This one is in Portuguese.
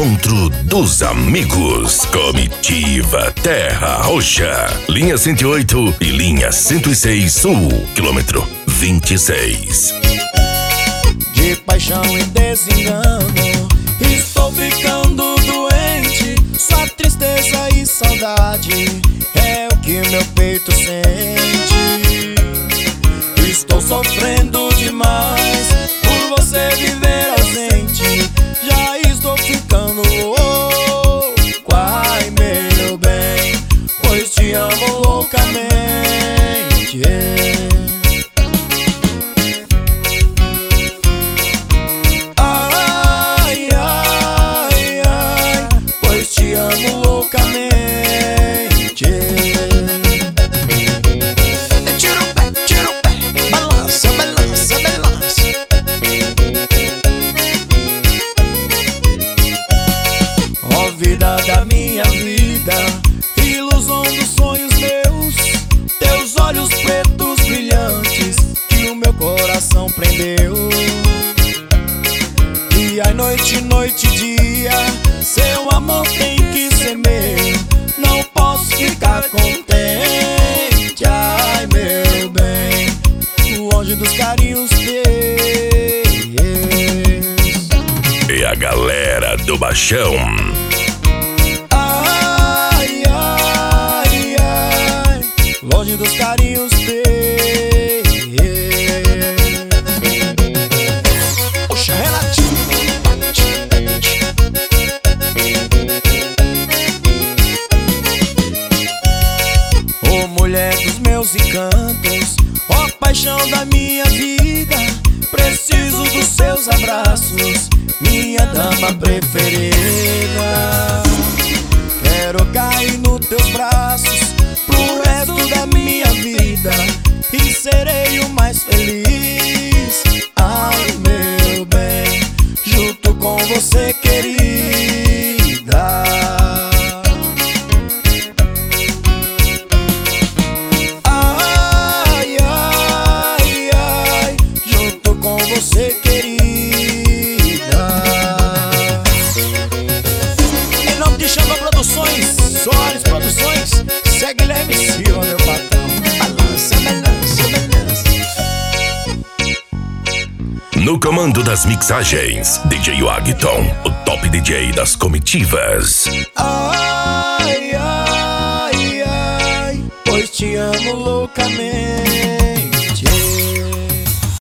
encontro dos amigos. Comitiva Terra Roxa. Linha 108 e linha 106 Sul, quilômetro 26. De paixão e desengano, estou ficando doente. Sua tristeza e saudade é o que meu peito sente. Estou sofrendo demais por você viver ausente. Já estou ficando louco, ai meu bem, pois te amo loucamente. Ai, ai, ai, pois te amo loucamente. Tira o pé, balança, balança, balança. Ó vida da minha vida, ilusão dos sonhos meus, teus olhos pretos brilhantes que o meu coração prendeu. Dia, noite, noite, dia, seu amor tem que ser meu. Não posso ficar contente, ai meu bem, longe dos carinhos teus. E a galera do Baixão. Ai, ai, ai, longe dos carinhos teus. Puxa, Renatinho. Ô mulher dos meus encantos, ó paixão da minha vida, preciso dos seus abraços, minha dama preferida. Quero cair nos teus braços pro resto da minha vida e serei o mais feliz. Ai meu bem, junto com você, querida. Ai, ai, ai, junto com você, querida. Em nome de Xandão Produções, Soares Produções, segue Guilherme Silva, meu patrão. Balança, balança, balança. No comando das mixagens, DJ Wagton, o top DJ das comitivas. Ai, ai, ai, pois te amo loucamente.